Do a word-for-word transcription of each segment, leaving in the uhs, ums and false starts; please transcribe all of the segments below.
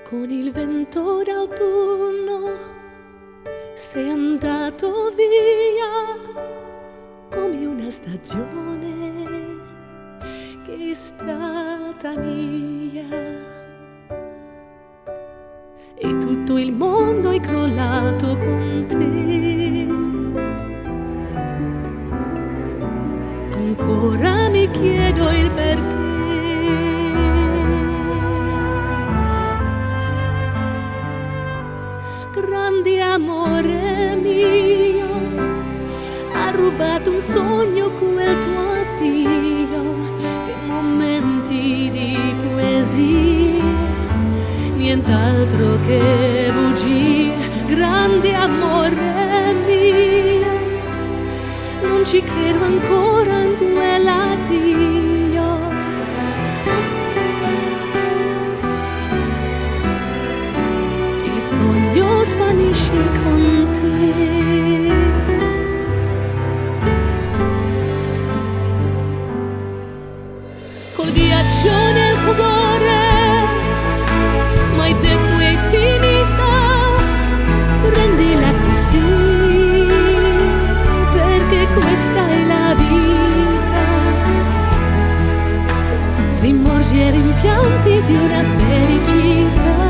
Con il vento d'autunno sei andato via come una stagione che è stata mia, e tutto il mondo è crollato con te. Ancora mi chiedo il perché. Grande amore mio, ha rubato un sogno quel tuo addio, che momenti di poesia, nient'altro che bugie. Grande amore mio, non ci credo ancora in quell'addio. Il sogno svanisce con te. Col ghiaccio nel cuore m'hai detto è finita, prendila così, perché questa è la vita. Rimorsi e rimpianti di una felicità.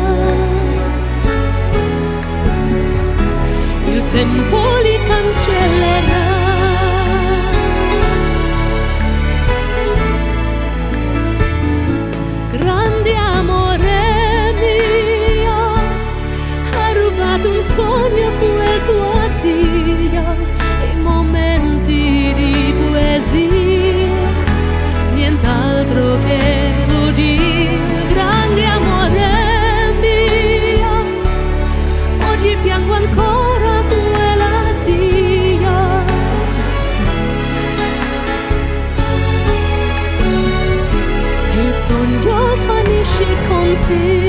Il tempo li cancellerà. Grande amore mio, ha rubato un sogno quel tuo addio, e momenti di poesia, nient'altro che bugie. Grande amore mio, oggi piango ancora quell'addio. Il sogno svanisce con te.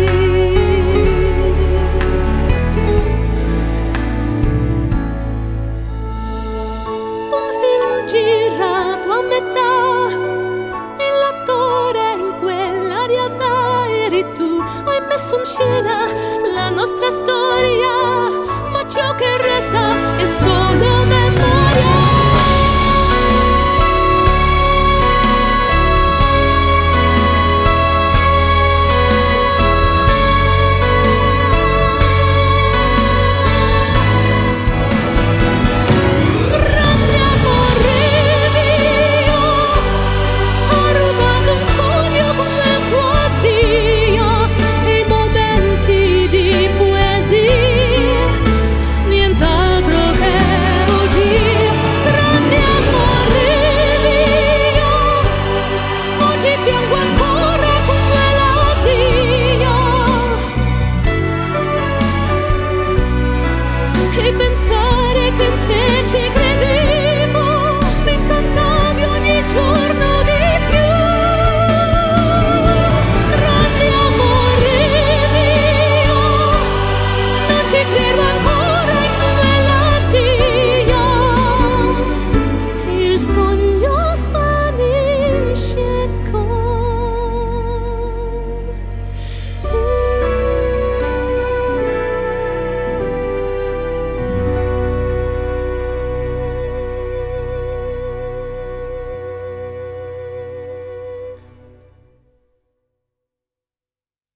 Un film girato a metà, e l'attore in quella realtà eri tu. Hai messo in scena la nostra storia, ma ciò che resta è solo memoria.